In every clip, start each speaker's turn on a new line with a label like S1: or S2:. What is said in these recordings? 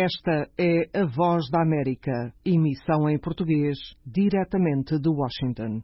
S1: Esta é a Voz da América, emissão em português, diretamente de Washington.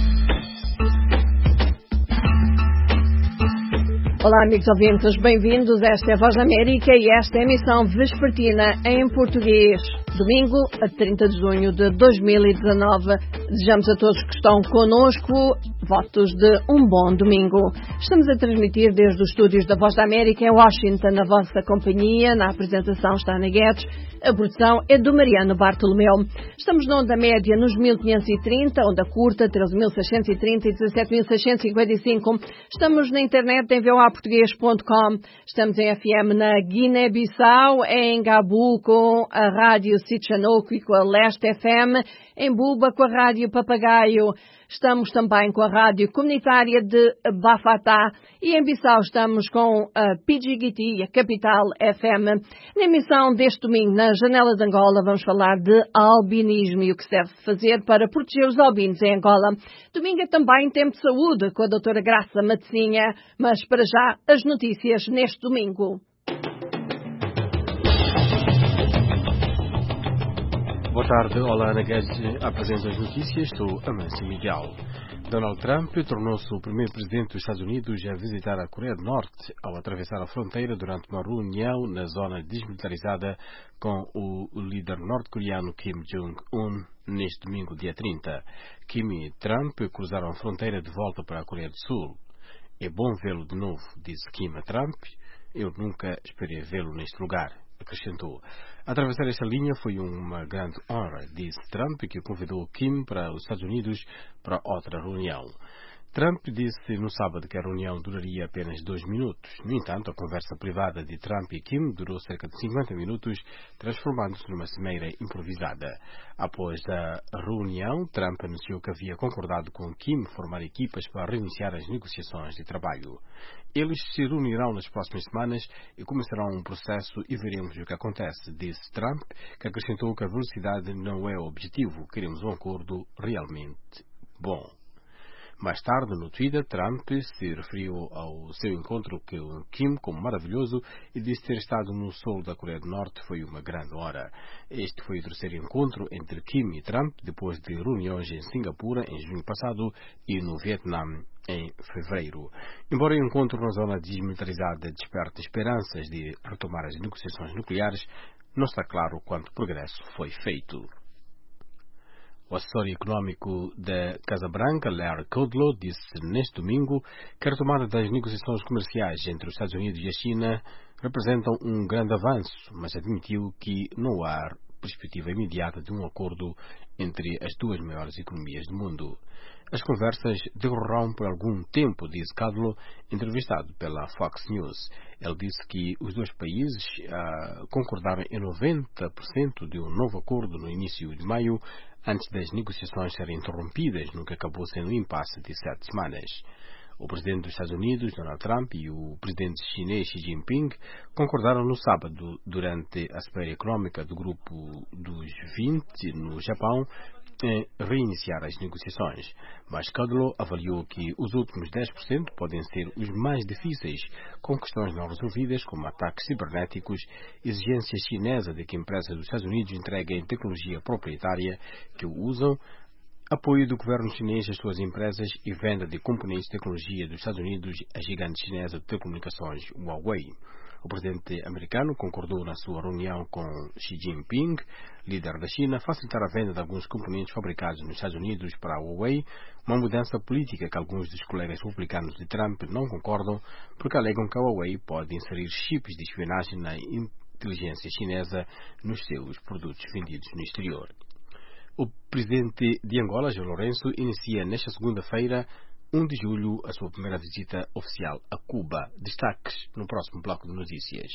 S2: Olá, amigos ouvintes, bem-vindos. Esta é a Voz da América e esta é a emissão vespertina em português. Domingo, a 30 de junho de 2019. Desejamos a todos que estão connosco votos de um bom domingo. Estamos a transmitir desde os estúdios da Voz da América em Washington, na vossa companhia. Na apresentação está Ana Guedes. A produção é do Mariano Bartolomeu. Estamos na onda média nos 1530, onda curta 13.630 e 17.655. Estamos na internet em voaportugues.com. Estamos em FM na Guiné-Bissau, em Gabu com a Rádio Sitchanouk e com a Leste FM, em Buba com a Rádio Papagaio. Estamos também com a Rádio Comunitária de Bafatá e em Bissau estamos com a Pidjigiti, a Capital FM. Na emissão deste domingo, na Janela de Angola, vamos falar de albinismo e o que se deve fazer para proteger os albinos em Angola. Domingo é também tempo de saúde com a doutora Graça Matezinha, mas para já as notícias neste domingo.
S3: Boa tarde, olá, Ana Guedes apresenta as notícias, sou Amâncio Miguel. Donald Trump tornou-se o primeiro presidente dos Estados Unidos a visitar a Coreia do Norte ao atravessar a fronteira durante uma reunião na zona desmilitarizada com o líder norte-coreano Kim Jong-un neste domingo, dia 30. Kim e Trump cruzaram a fronteira de volta para a Coreia do Sul. É bom vê-lo de novo, disse Kim a Trump. Eu nunca esperei vê-lo neste lugar, acrescentou. Atravessar esta linha foi uma grande honra, disse Trump, que convidou Kim para os Estados Unidos para outra reunião. Trump disse no sábado que a reunião duraria apenas 2 minutos. No entanto, a conversa privada de Trump e Kim durou cerca de 50 minutos, transformando-se numa cimeira improvisada. Após a reunião, Trump anunciou que havia concordado com Kim formar equipas para reiniciar as negociações de trabalho. Eles se reunirão nas próximas semanas e começarão um processo e veremos o que acontece, disse Trump, que acrescentou que a velocidade não é o objetivo, queremos um acordo realmente bom. Mais tarde, no Twitter, Trump se referiu ao seu encontro com Kim como maravilhoso e disse ter estado no sul da Coreia do Norte foi uma grande hora. Este foi o terceiro encontro entre Kim e Trump depois de reuniões em Singapura em junho passado e no Vietnã em fevereiro. Embora o encontro na zona desmilitarizada desperte esperanças de retomar as negociações nucleares, não está claro quanto progresso foi feito. O assessor económico da Casa Branca, Larry Kudlow, disse neste domingo que a retomada das negociações comerciais entre os Estados Unidos e a China representam um grande avanço, mas admitiu que não há perspectiva imediata de um acordo entre as duas maiores economias do mundo. As conversas decorrerão por algum tempo, disse Kudlow, entrevistado pela Fox News. Ele disse que os dois países concordaram em 90% de um novo acordo no início de maio, antes das negociações serem interrompidas, no que acabou sendo um impasse de 7 semanas. O presidente dos Estados Unidos, Donald Trump, e o presidente chinês Xi Jinping concordaram no sábado, durante a Cimeira Económica do Grupo dos 20 no Japão, em reiniciar as negociações. Mas Kudlow avaliou que os últimos 10% podem ser os mais difíceis, com questões não resolvidas como ataques cibernéticos, exigência chinesa de que empresas dos Estados Unidos entreguem tecnologia proprietária que o usam, apoio do governo chinês às suas empresas e venda de componentes de tecnologia dos Estados Unidos à gigante chinesa de telecomunicações Huawei. O presidente americano concordou na sua reunião com Xi Jinping, líder da China, facilitar a venda de alguns componentes fabricados nos Estados Unidos para a Huawei, uma mudança política que alguns dos colegas republicanos de Trump não concordam, porque alegam que a Huawei pode inserir chips de espionagem na inteligência chinesa nos seus produtos vendidos no exterior. O presidente de Angola, João Lourenço, inicia nesta segunda-feira, 1 de julho, a sua primeira visita oficial a Cuba. Destaques no próximo bloco de notícias.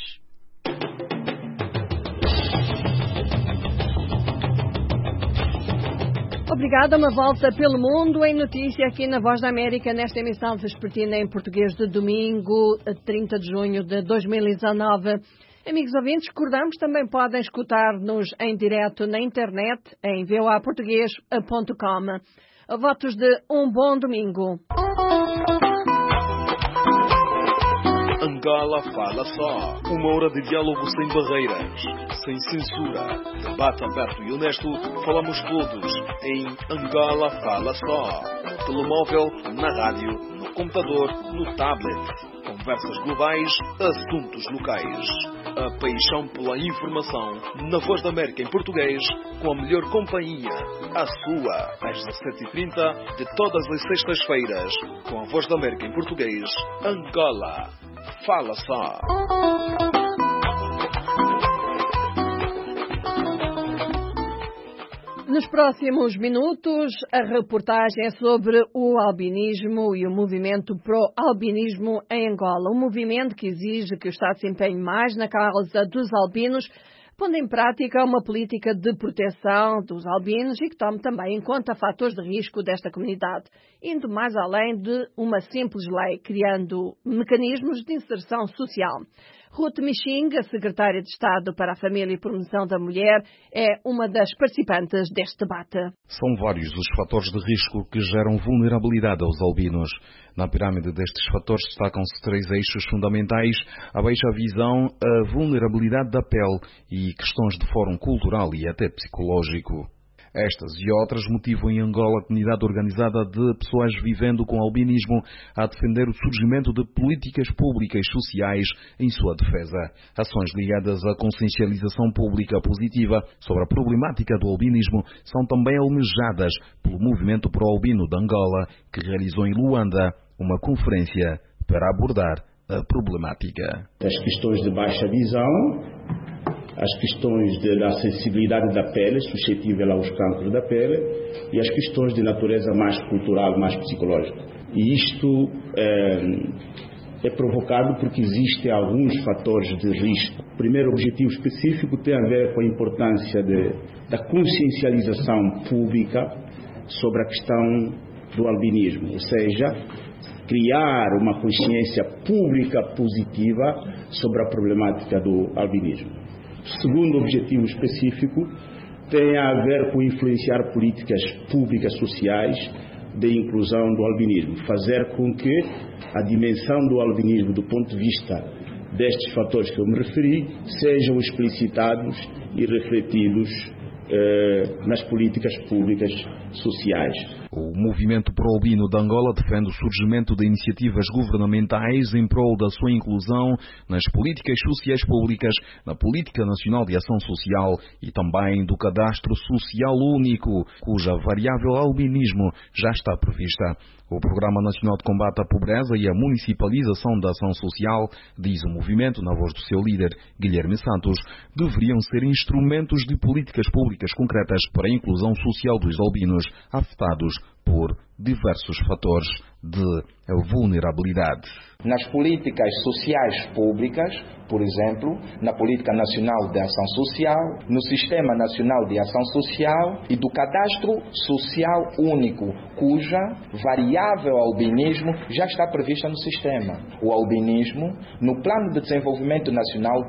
S2: Obrigada, uma volta pelo mundo em notícia aqui na Voz da América, nesta emissão vespertina em português de domingo, 30 de junho de 2019. Amigos ouvintes, recordamos, também podem escutar-nos em direto na internet em voaportugues.com. Votos de um bom domingo.
S4: Angola Fala Só. Uma hora de diálogo sem barreiras, sem censura. Debate aberto e honesto. Falamos todos em Angola Fala Só. No telemóvel, na rádio, no computador, no tablet. Conversas globais, assuntos locais. A paixão pela informação na Voz da América em português, com a melhor companhia, a sua, às 17h30 de todas as sextas-feiras, com a Voz da América em português, Angola Fala Só.
S2: Nos próximos minutos, a reportagem é sobre o albinismo e o movimento pró-albinismo em Angola. Um movimento que exige que o Estado se empenhe mais na causa dos albinos, pondo em prática uma política de proteção dos albinos e que tome também em conta fatores de risco desta comunidade, indo mais além de uma simples lei, criando mecanismos de inserção social. Ruth Michinga, secretária de Estado para a Família e Promoção da Mulher, é uma das participantes deste debate.
S5: São vários os fatores de risco que geram vulnerabilidade aos albinos. Na pirâmide destes fatores destacam-se 3 eixos fundamentais: a baixa visão, a vulnerabilidade da pele e questões de fórum cultural e até psicológico. Estas e outras motivam em Angola a comunidade organizada de pessoas vivendo com albinismo a defender o surgimento de políticas públicas sociais em sua defesa. Ações ligadas à consciencialização pública positiva sobre a problemática do albinismo são também almejadas pelo Movimento Pro-Albino de Angola, que realizou em Luanda uma conferência para abordar a problemática.
S6: As questões de baixa visão, as questões da sensibilidade da pele, suscetível aos cancros da pele, e as questões de natureza mais cultural, mais psicológica. E isto é provocado porque existem alguns fatores de risco. O primeiro objetivo específico tem a ver com a importância da consciencialização pública sobre a questão do albinismo, ou seja, criar uma consciência pública positiva sobre a problemática do albinismo. O segundo objetivo específico tem a ver com influenciar políticas públicas sociais de inclusão do albinismo, fazer com que a dimensão do albinismo, do ponto de vista destes fatores que eu me referi, sejam explicitados e refletidos nas políticas públicas sociais.
S5: O Movimento Pro-Albino de Angola defende o surgimento de iniciativas governamentais em prol da sua inclusão nas políticas sociais públicas, na Política Nacional de Ação Social e também do Cadastro Social Único, cuja variável albinismo já está prevista. O Programa Nacional de Combate à Pobreza e a Municipalização da Ação Social, diz o movimento na voz do seu líder, Guilherme Santos, deveriam ser instrumentos de políticas públicas concretas para a inclusão social dos albinos afetados por diversos fatores de vulnerabilidade.
S7: Nas políticas sociais públicas, por exemplo, na Política Nacional de Ação Social, no Sistema Nacional de Ação Social e do Cadastro Social Único, cuja variável albinismo já está prevista no sistema. O albinismo, no Plano de Desenvolvimento Nacional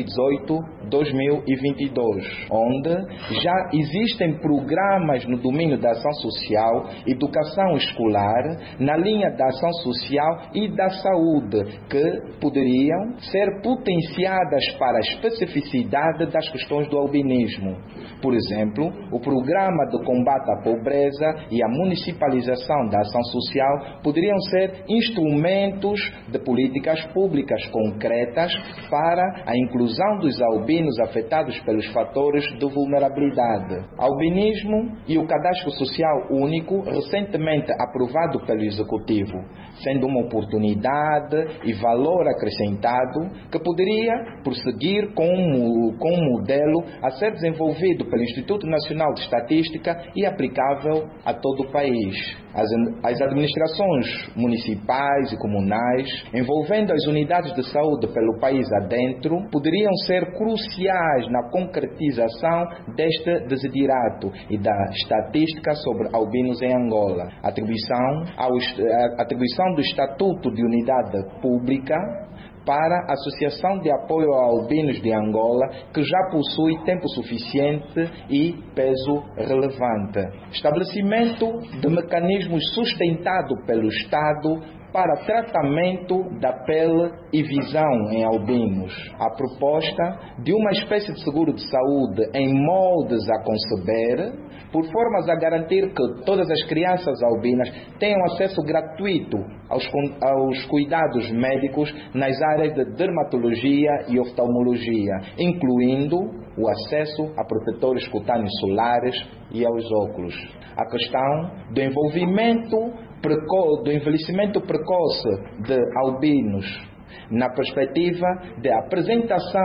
S7: 2018-2022, onde já existem programas no domínio da ação social, educação escolar, na linha da ação social e da saúde, que poderiam ser potenciadas para a especificidade das questões do albinismo. Por exemplo, o Programa de Combate à Pobreza e a Municipalização da Ação Social poderiam ser instrumentos de políticas públicas concretas para a inclusão dos albinos afetados pelos fatores de vulnerabilidade. Albinismo e o Cadastro Social Único, recentemente aprovado pelo Executivo, sendo uma oportunidade e valor acrescentado que poderia prosseguir com um modelo a ser desenvolvido pelo Instituto Nacional de Estatística e aplicável a todo o país. As administrações municipais e comunais, envolvendo as unidades de saúde pelo país adentro, poderiam ser cruciais na concretização deste desiderato e da estatística sobre albinos em Angola. A atribuição do Estatuto de Unidade Pública para a Associação de Apoio a Albinos de Angola, que já possui tempo suficiente e peso relevante. Estabelecimento de mecanismos sustentado pelo Estado para tratamento da pele e visão em albinos. A proposta de uma espécie de seguro de saúde em moldes a conceber, por formas a garantir que todas as crianças albinas tenham acesso gratuito aos cuidados médicos nas áreas de dermatologia e oftalmologia, incluindo o acesso a protetores cutâneos solares e aos óculos. A questão do envelhecimento precoce de albinos na perspectiva de aposentação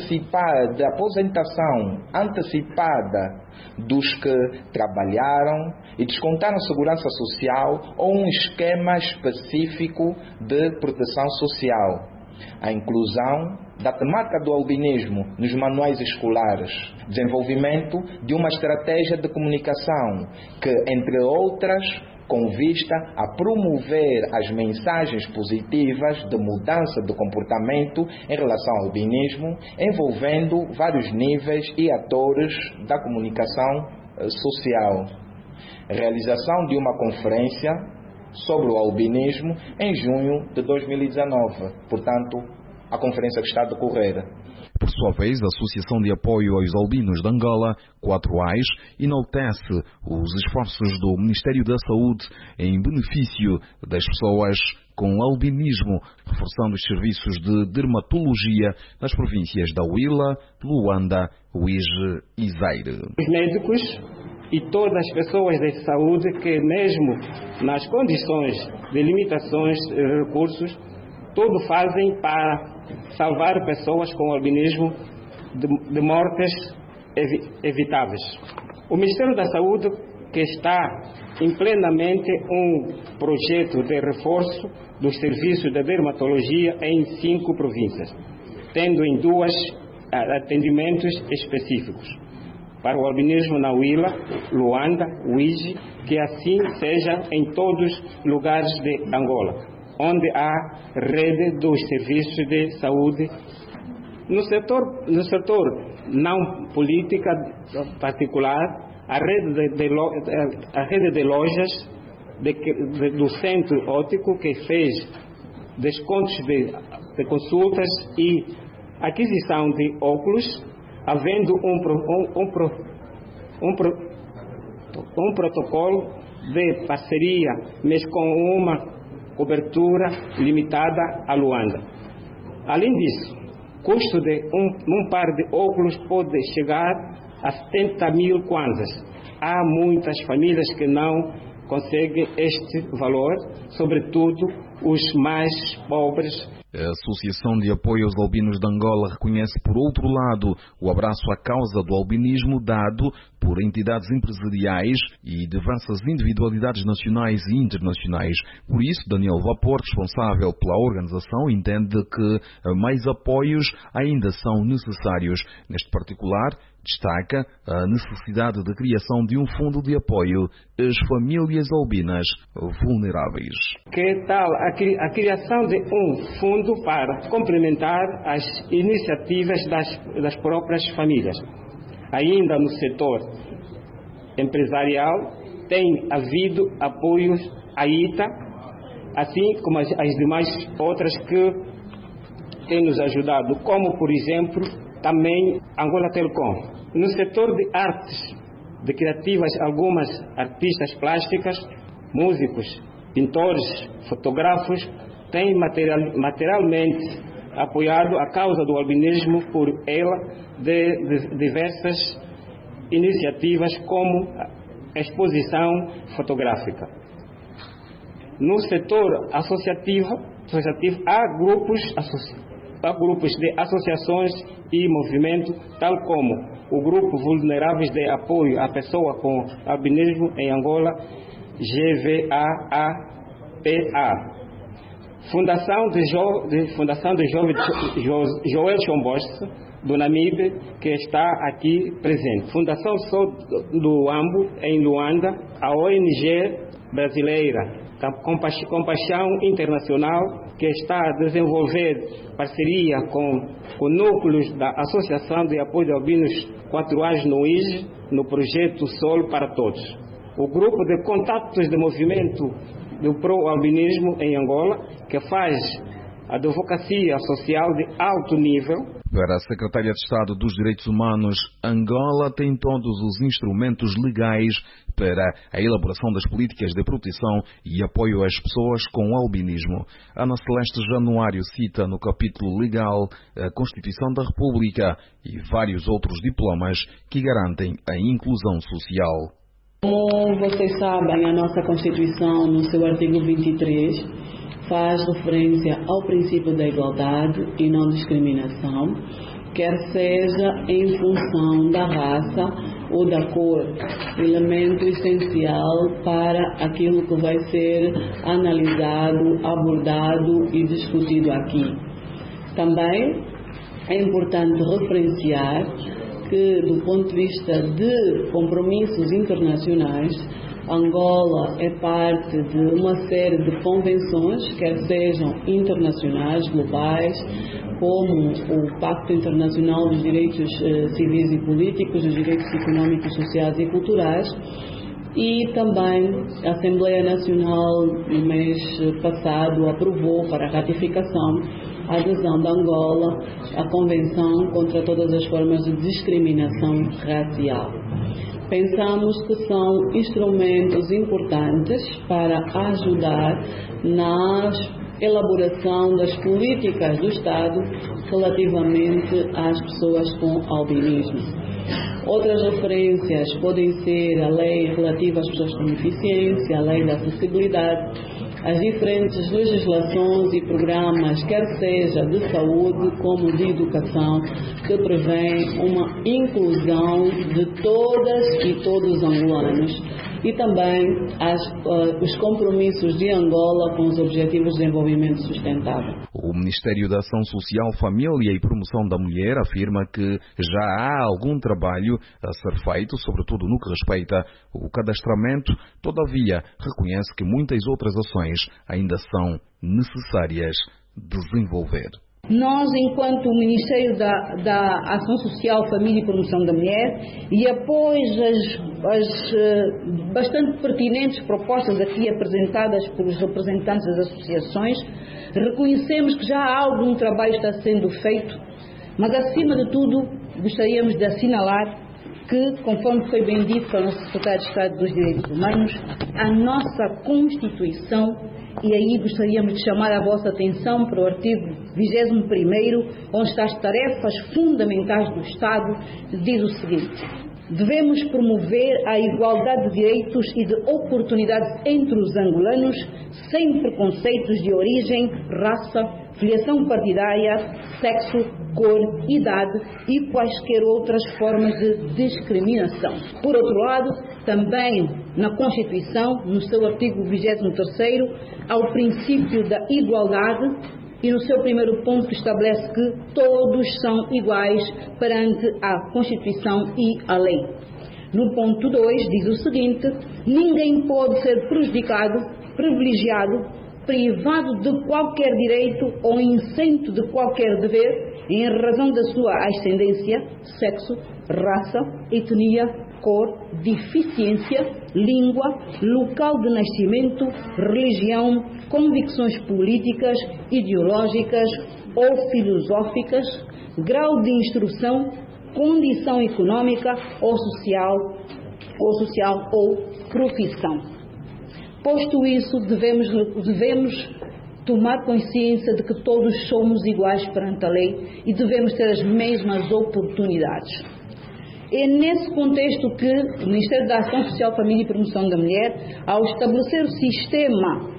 S7: antecipada dos que trabalharam e descontaram segurança social ou um esquema específico de proteção social. A inclusão da temática do albinismo nos manuais escolares, desenvolvimento de uma estratégia de comunicação que, entre outras, com vista a promover as mensagens positivas de mudança de comportamento em relação ao albinismo, envolvendo vários níveis e atores da comunicação social. Realização de uma conferência sobre o albinismo em junho de 2019. Portanto, a conferência que está a decorrer.
S5: Por sua vez, a Associação de Apoio aos Albinos de Angola, 4AIS, enaltece os esforços do Ministério da Saúde em benefício das pessoas com albinismo, reforçando os serviços de dermatologia nas províncias da Huila, Luanda, Uíge e Zaire.
S8: Os médicos e todas as pessoas de saúde que, mesmo nas condições de limitações de recursos, tudo fazem para salvar pessoas com albinismo de mortes evitáveis. O Ministério da Saúde, que está em plenamente um projeto de reforço dos serviços de dermatologia em 5 províncias, tendo em 2 atendimentos específicos para o albinismo na Huila, Luanda, Uíge, que assim seja em todos os lugares de Angola, onde há rede dos serviços de saúde. No setor não política particular, a rede de lojas do Centro Óptico, que fez descontos de consultas e aquisição de óculos, havendo um protocolo de parceria, mas com uma cobertura limitada a Luanda. Além disso, o custo de um par de óculos pode chegar a 70 mil kwanzas. Há muitas famílias que não conseguem este valor, sobretudo os mais pobres.
S5: A Associação de Apoio aos Albinos de Angola reconhece, por outro lado, o abraço à causa do albinismo dado por entidades empresariais e diversas individualidades nacionais e internacionais. Por isso, Daniel Vapor, responsável pela organização, entende que mais apoios ainda são necessários. Neste particular, destaca a necessidade da criação de um fundo de apoio às famílias albinas vulneráveis.
S8: Que tal a criação de um fundo para complementar as iniciativas das próprias famílias? Ainda no setor empresarial, tem havido apoios à ITA, assim como as demais outras que têm nos ajudado, como, por exemplo, também Angola Telecom. No setor de artes, de criativas, algumas artistas plásticas, músicos, pintores, fotógrafos, têm materialmente apoiado a causa do albinismo por ela de diversas iniciativas, como a exposição fotográfica. No setor associativo há grupos de associações e movimentos, tal como o Grupo Vulneráveis de Apoio à Pessoa com Albinismo em Angola, GVAAPA. Fundação de Joel Chombos, do Namibe, que está aqui presente. Fundação do Ambo, em Luanda. A ONG brasileira Compaixão Internacional, que está a desenvolver parceria com núcleos da Associação de Apoio de Albinos 4AIS no IGE, no projeto Sol para Todos. O Grupo de Contatos de Movimento do pró-albinismo em Angola, que faz advocacia social de alto nível.
S5: Para a Secretária de Estado dos Direitos Humanos, Angola tem todos os instrumentos legais para a elaboração das políticas de proteção e apoio às pessoas com albinismo. Ana Celeste Januário cita no capítulo legal a Constituição da República e vários outros diplomas que garantem a inclusão social.
S9: Como vocês sabem, a nossa Constituição, no seu artigo 23, faz referência ao princípio da igualdade e não discriminação, quer seja em função da raça ou da cor, elemento essencial para aquilo que vai ser analisado, abordado e discutido aqui. Também é importante referenciar que, do ponto de vista de compromissos internacionais, Angola é parte de uma série de convenções, quer sejam internacionais, globais, como o Pacto Internacional dos Direitos Civis e Políticos, dos Direitos Económicos, Sociais e Culturais, e também a Assembleia Nacional, no mês passado, aprovou para ratificação a adesão da Angola à Convenção contra todas as formas de discriminação racial. Pensamos que são instrumentos importantes para ajudar na elaboração das políticas do Estado relativamente às pessoas com albinismo. Outras referências podem ser a lei relativa às pessoas com deficiência, a lei da acessibilidade, as diferentes legislações e programas, quer seja de saúde como de educação, que prevêem uma inclusão de todas e todos os angolanos, e também os compromissos de Angola com os Objetivos de Desenvolvimento Sustentável.
S5: O Ministério da Ação Social, Família e Promoção da Mulher afirma que já há algum trabalho a ser feito, sobretudo no que respeita ao cadastramento, todavia reconhece que muitas outras ações ainda são necessárias desenvolver.
S10: Nós, enquanto Ministério da Ação Social, Família e Promoção da Mulher, e após as bastante pertinentes propostas aqui apresentadas pelos representantes das associações, reconhecemos que já há algum trabalho que está sendo feito, mas acima de tudo gostaríamos de assinalar que, conforme foi bem dito pelo nosso Secretário de Estado dos Direitos Humanos, a nossa Constituição, e aí gostaríamos de chamar a vossa atenção para o artigo 21º, onde está as tarefas fundamentais do Estado, diz o seguinte: devemos promover a igualdade de direitos e de oportunidades entre os angolanos, sem preconceitos de origem, raça, filiação partidária, sexo, cor, idade e quaisquer outras formas de discriminação. Por outro lado, também na Constituição, no seu artigo 23º, há o princípio da igualdade e no seu primeiro ponto estabelece que todos são iguais perante a Constituição e a lei. No ponto 2 diz o seguinte: ninguém pode ser prejudicado, privilegiado, privado de qualquer direito ou isento de qualquer dever em razão da sua ascendência, sexo, raça, etnia, cor, deficiência, língua, local de nascimento, religião, convicções políticas, ideológicas ou filosóficas, grau de instrução, condição econômica ou social ou profissão. Posto isso, devemos tomar consciência de que todos somos iguais perante a lei e devemos ter as mesmas oportunidades. É nesse contexto que o Ministério da Ação Social, Família e Promoção da Mulher, ao estabelecer o sistema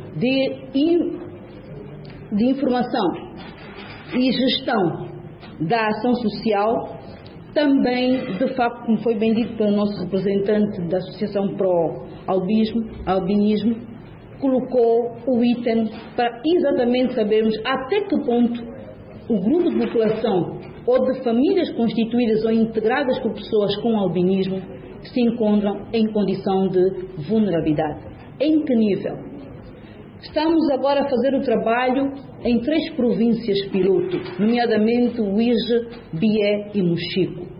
S10: de informação e gestão da ação social, também, de facto, como foi bem dito pelo nosso representante da Associação Pró-Albinismo, colocou o item para exatamente sabermos até que ponto o grupo de população ou de famílias constituídas ou integradas por pessoas com albinismo se encontram em condição de vulnerabilidade. Em que nível? Estamos agora a fazer o trabalho em 3 províncias piloto, nomeadamente Uíge, Bié e Mochico.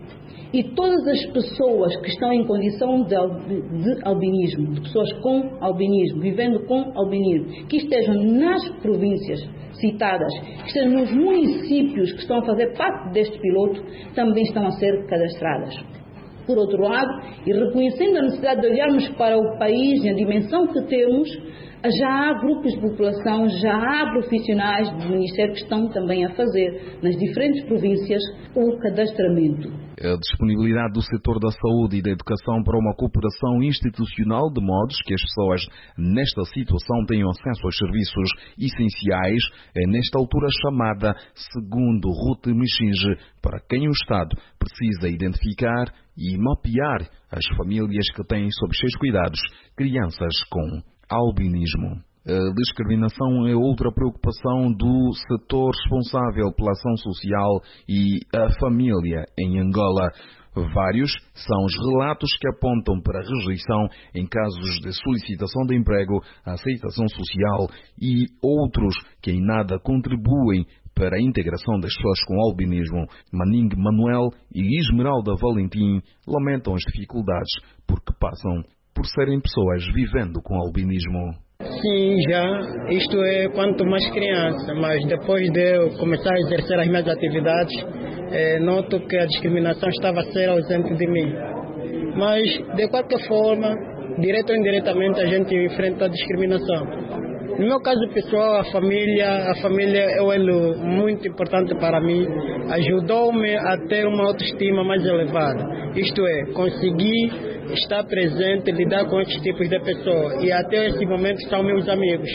S10: e todas as pessoas que estão em condição de albinismo, de pessoas com albinismo, vivendo com albinismo, que estejam nas províncias citadas, que estejam nos municípios que estão a fazer parte deste piloto, também estão a ser cadastradas. Por outro lado, e reconhecendo a necessidade de olharmos para o país e a dimensão que temos, já há grupos de população, já há profissionais do Ministério que estão também a fazer, nas diferentes províncias, o cadastramento.
S5: A disponibilidade do setor da saúde e da educação para uma cooperação institucional, de modos que as pessoas nesta situação tenham acesso aos serviços essenciais, é nesta altura chamada segundo Ruth Michinge, para quem o Estado precisa identificar e mapear as famílias que têm sob seus cuidados crianças com albinismo. A discriminação é outra preocupação do setor responsável pela ação social e a família em Angola. Vários são os relatos que apontam para a rejeição em casos de solicitação de emprego, aceitação social e outros que em nada contribuem para a integração das pessoas com albinismo. Maning Manuel e Esmeralda Valentim lamentam as dificuldades porque passam por serem pessoas vivendo com albinismo.
S11: Sim, já. Isto é quanto mais criança, mas depois de eu começar a exercer as minhas atividades, noto que a discriminação estava a ser ausente de mim. Mas, de qualquer forma, direto ou indiretamente, a gente enfrenta a discriminação. No meu caso pessoal, a família é um elo muito importante para mim. Ajudou-me a ter uma autoestima mais elevada. Isto é, conseguir estar presente, lidar com estes tipos de pessoas. E até esse momento são meus amigos.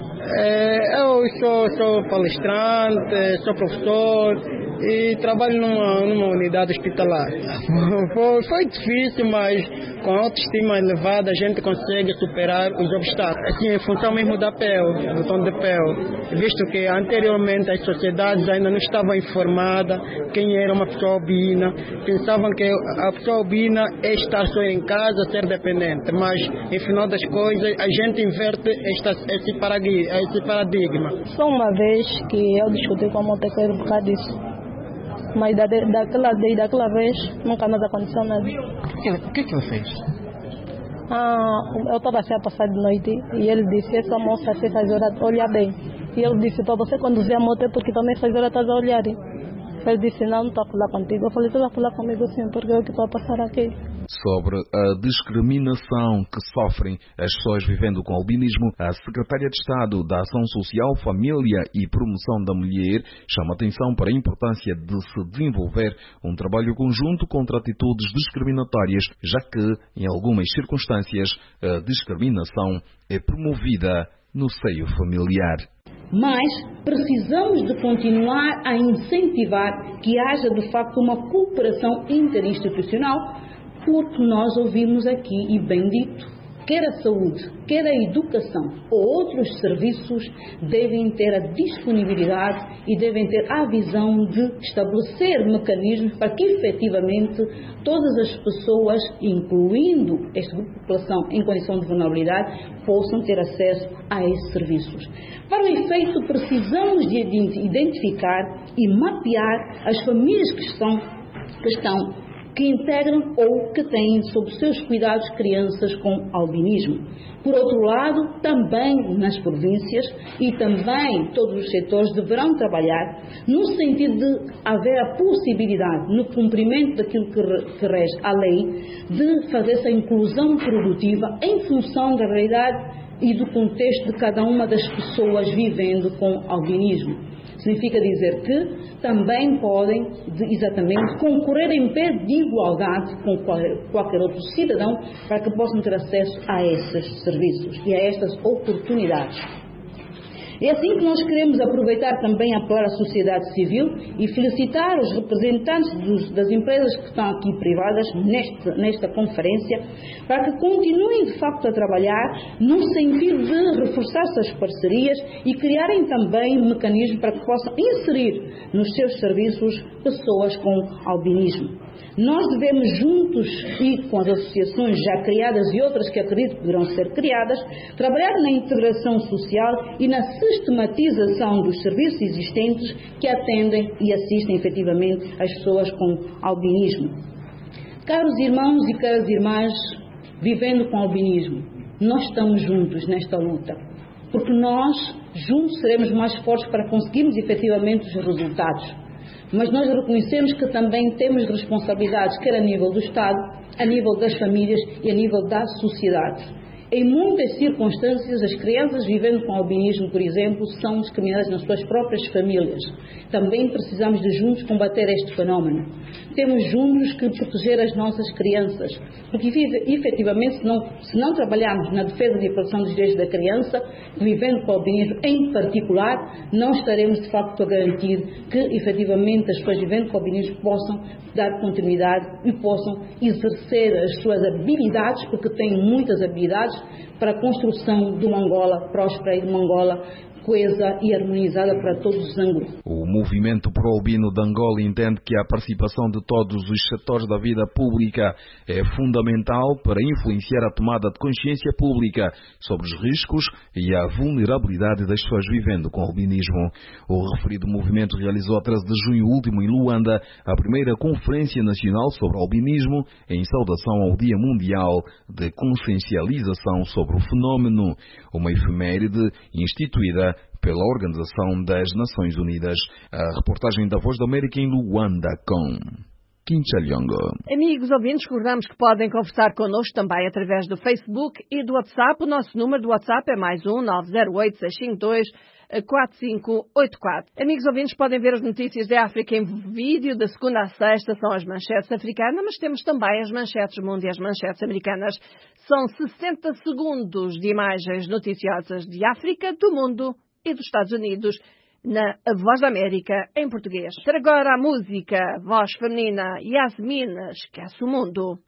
S11: Eu sou palestrante, sou professor e trabalho numa unidade hospitalar. Foi difícil, mas com autoestima elevada a gente consegue superar os obstáculos. Assim, em função mesmo da pele, do tom de pele. Visto que anteriormente as sociedades ainda não estavam informadas quem era uma pessoa albina. Pensavam que a pessoa albina é estar só em casa, ser dependente. Mas, em final das coisas, a gente inverte esse paradigma.
S12: Só uma vez que eu discuti com a motoqueiro por causa disso. Mas daquela vez nunca mais aconteceu nada.
S13: O que você fez?
S12: Eu estava assim a passar de noite e ele disse: essa moça se faz hora, olha bem. E eu disse: para você quando vê a moto é porque também faz hora estás a olhar. Ele disse: não estou a falar contigo. Eu falei: tu vai falar comigo sim, porque é o que estou a passar aqui.
S5: Sobre a discriminação que sofrem as pessoas vivendo com albinismo, a Secretária de Estado da Ação Social, Família e Promoção da Mulher chama atenção para a importância de se desenvolver um trabalho conjunto contra atitudes discriminatórias, já que, em algumas circunstâncias, a discriminação é promovida no seio familiar.
S10: Mas precisamos de continuar a incentivar que haja de facto uma cooperação interinstitucional, porque nós ouvimos aqui, e bem dito, quer a saúde, quer a educação ou outros serviços devem ter a disponibilidade e devem ter a visão de estabelecer mecanismos para que efetivamente todas as pessoas, incluindo este grupo de população em condição de vulnerabilidade, possam ter acesso a esses serviços. Para o efeito, precisamos de identificar e mapear as famílias que integram ou que têm sob seus cuidados crianças com albinismo. Por outro lado, também nas províncias e também todos os setores deverão trabalhar no sentido de haver a possibilidade, no cumprimento daquilo que rege a lei, de fazer essa inclusão produtiva em função da realidade e do contexto de cada uma das pessoas vivendo com albinismo. Significa dizer que também podem, exatamente, concorrer em pé de igualdade com qualquer outro cidadão para que possam ter acesso a esses serviços e a estas oportunidades. É assim que nós queremos aproveitar também a apelar à sociedade civil e felicitar os representantes das empresas que estão aqui privadas nesta conferência para que continuem de facto a trabalhar no sentido de reforçar essas parcerias e criarem também mecanismos para que possam inserir nos seus serviços pessoas com albinismo. Nós devemos juntos e com as associações já criadas e outras que acredito que deverão ser criadas, trabalhar na integração social e na sistematização dos serviços existentes que atendem e assistem efetivamente as pessoas com albinismo. Caros irmãos e caras irmãs, vivendo com albinismo, nós estamos juntos nesta luta, porque nós juntos seremos mais fortes para conseguirmos efetivamente os resultados. Mas nós reconhecemos que também temos responsabilidades, quer a nível do Estado, a nível das famílias e a nível da sociedade. Em muitas circunstâncias, as crianças vivendo com albinismo, por exemplo, são discriminadas nas suas próprias famílias. Também precisamos de juntos combater este fenómeno. Temos juntos que proteger as nossas crianças, porque efetivamente se não trabalharmos na defesa e proteção dos direitos da criança, vivendo com albinismo em particular, não estaremos de facto a garantir que efetivamente as pessoas vivendo com albinismo possam dar continuidade e possam exercer as suas habilidades, porque têm muitas habilidades, para a construção de uma Angola próspera e de uma Angola coesa e harmonizada para todos os ângulos.
S5: O movimento pro-albino de Angola entende que a participação de todos os setores da vida pública é fundamental para influenciar a tomada de consciência pública sobre os riscos e a vulnerabilidade das pessoas vivendo com albinismo. O referido movimento realizou a 13 de junho último em Luanda a primeira Conferência Nacional sobre Albinismo em saudação ao Dia Mundial de Consciencialização sobre o fenómeno, uma efeméride instituída pela Organização das Nações Unidas. A reportagem da Voz da América em Luanda com Quinchalhongo.
S2: Amigos ouvintes, recordamos que podem conversar connosco também através do Facebook e do WhatsApp. O nosso número do WhatsApp é mais 1-908-652-4584. Amigos ouvintes, podem ver as notícias da África em vídeo da segunda a sexta, são as manchetes africanas, mas temos também as manchetes do mundo e as manchetes americanas. São 60 segundos de imagens noticiosas de África, do mundo e dos Estados Unidos, na Voz da América, em português. Para agora a música, voz feminina, Yasmin, Esquece o Mundo.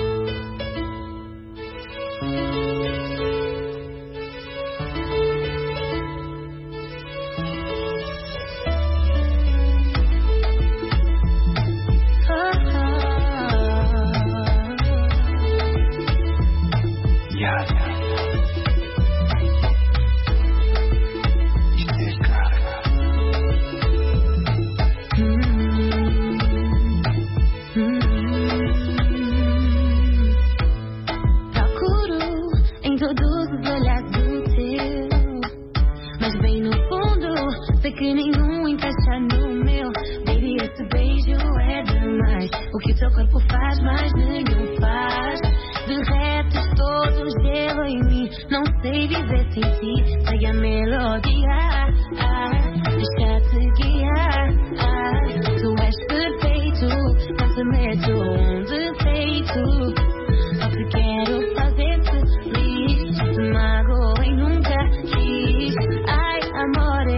S14: Que nenhum encaixa no meu. Baby, esse beijo é demais. O que teu corpo faz, mas nenhum faz. Derretes todo o gelo em mim. Não sei viver sem ti. Sei a melodia, deixa-te guiar. Tu és perfeito, não te meto um defeito. Só que quero fazer-te feliz. Te magoei, nunca quis. Ai, amore,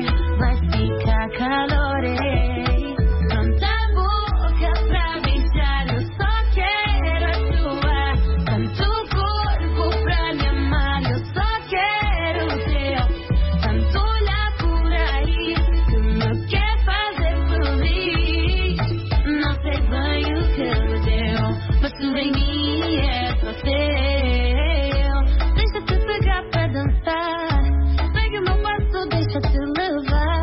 S14: calorei, tanta boca pra beijar, eu só quero a tua. Tanto corpo pra me amar, eu só quero o teu. Tanto olhar por aí que me quer fazer feliz. Não sei bem o que me deu, mas tudo em mim é só teu. Deixa-te pegar pra dançar, segue o meu passo, deixa-te levar.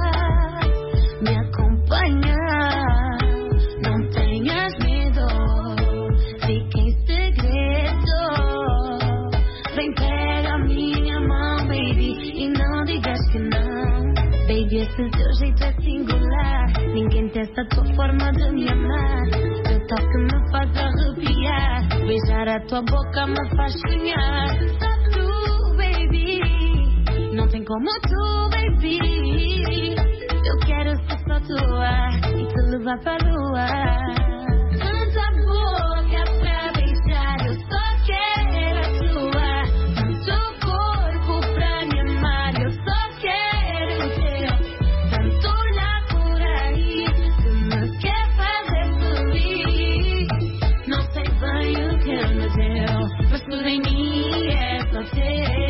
S14: Não tenhas medo, fica em segredo. Vem, pega a minha mão, baby, e não digas que não. Baby, esse teu jeito é singular. Ninguém testa a tua forma de me amar. Teu toque me faz arrepiar. Beijar a tua boca me faz sonhar. Só tu, baby, não tem como tu, baby. Eu quero ser só tua e te levar pra lua. Tanta boca pra beijar, eu só quero a tua. Tanto corpo pra me amar, eu só quero o teu. Tanto olhar por aí que me quer fazer feliz. Não sei bem o que me deu, mas tudo em mim é só teu.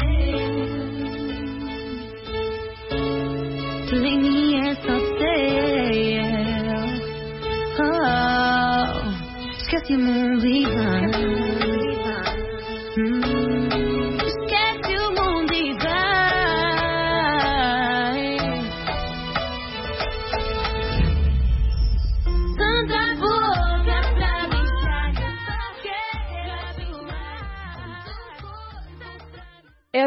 S14: Tudo em mim é só teu. Oh, esquece o mundo e vai. Esquece o mundo e vai. Tanta boca pra beijar,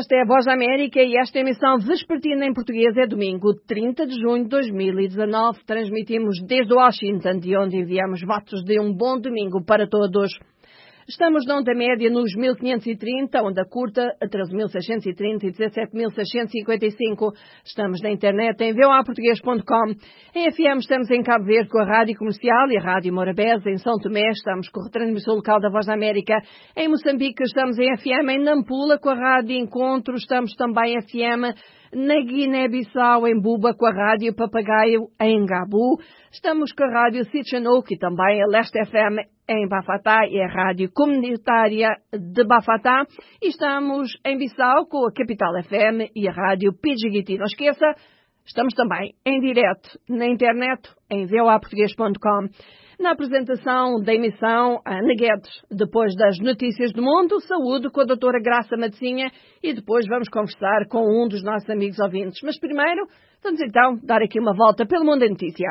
S2: Esta é a Voz da América e esta emissão vespertina em português é domingo, 30 de junho de 2019. Transmitimos desde Washington, de onde enviamos votos de um bom domingo para todos. Estamos na onda média nos 1530, onda curta a 13.630 e 17.655. Estamos na internet em voaportuguês.com. Em FM estamos em Cabo Verde com a Rádio Comercial e a Rádio Morabeza. Em São Tomé estamos com a retransmissão local da Voz da América. Em Moçambique estamos em FM em Nampula com a Rádio Encontro. Estamos também em FM na Guiné-Bissau, em Buba, com a Rádio Papagaio, em Gabu. Estamos com a Rádio Sitchanouk e também a Leste FM em Bafatá e a Rádio Comunitária de Bafatá. E estamos em Bissau com a Capital FM e a Rádio Pidgiguiti. Não esqueça, estamos também em direto na internet em voaportuguês.com. Na apresentação da emissão, Ana Guedes, depois das notícias do mundo, saúde com a doutora Graça Matezinha e depois vamos conversar com um dos nossos amigos ouvintes. Mas primeiro, vamos então dar aqui uma volta pelo mundo da notícia.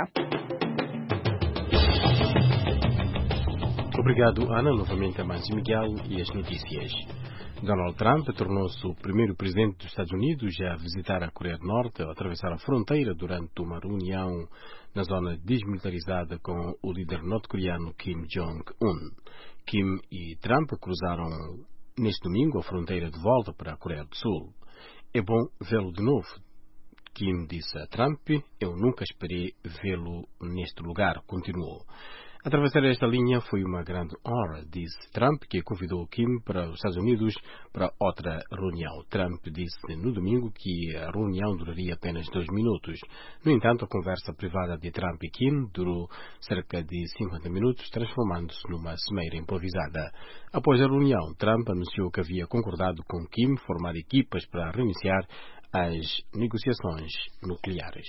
S3: Obrigado, Ana. Novamente a Márcio Miguel e as notícias. Donald Trump tornou-se o primeiro presidente dos Estados Unidos a visitar a Coreia do Norte ao atravessar a fronteira durante uma reunião na zona desmilitarizada com o líder norte-coreano Kim Jong-un. Kim e Trump cruzaram neste domingo a fronteira de volta para a Coreia do Sul. É bom vê-lo de novo, Kim disse a Trump. Eu nunca esperei vê-lo neste lugar, continuou. Atravessar esta linha foi uma grande honra, disse Trump, que convidou Kim para os Estados Unidos para outra reunião. Trump disse no domingo que a reunião duraria apenas 2 minutos. No entanto, a conversa privada de Trump e Kim durou cerca de 50 minutos, transformando-se numa cimeira improvisada. Após a reunião, Trump anunciou que havia concordado com Kim formar equipas para reiniciar as negociações nucleares.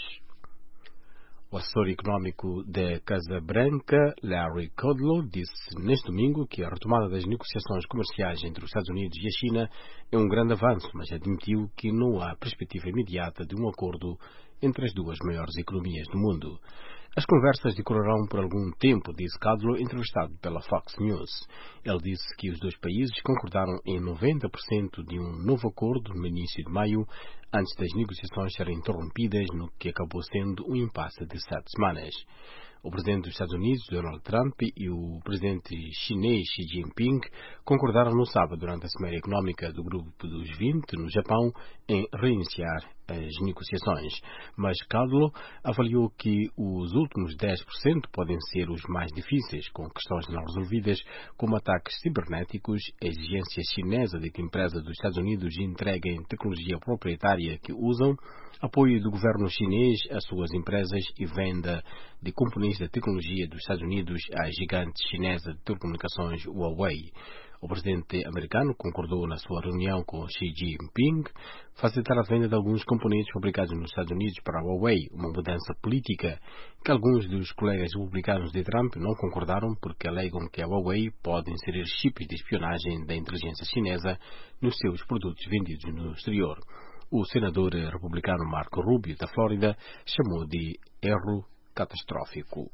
S3: O assessor económico da Casa Branca, Larry Kudlow, disse neste domingo que a retomada das negociações comerciais entre os Estados Unidos e a China é um grande avanço, mas admitiu que não há perspectiva imediata de um acordo entre as duas maiores economias do mundo. As conversas decorrerão por algum tempo, disse Kudlow, entrevistado pela Fox News. Ele disse que os dois países concordaram em 90% de um novo acordo no início de maio, antes das negociações serem interrompidas no que acabou sendo um impasse de 7 semanas. O presidente dos Estados Unidos, Donald Trump, e o presidente chinês Xi Jinping concordaram no sábado, durante a Cimeira Económica do Grupo dos 20, no Japão, em reiniciar as negociações. Mas Kudlow avaliou que os últimos 10% podem ser os mais difíceis, com questões não resolvidas, como ataques cibernéticos, a exigência chinesa de que empresas dos Estados Unidos entreguem tecnologia proprietária que usam, apoio do governo chinês às suas empresas e venda de componentes da tecnologia dos Estados Unidos à gigante chinesa de telecomunicações Huawei. O presidente americano concordou na sua reunião com Xi Jinping facilitar a venda de alguns componentes fabricados nos Estados Unidos para a Huawei, uma mudança política que alguns dos colegas republicanos de Trump não concordaram porque alegam que a Huawei pode inserir chips de espionagem da inteligência chinesa nos seus produtos vendidos no exterior. O senador republicano Marco Rubio, da Flórida, chamou de erro catastrófico.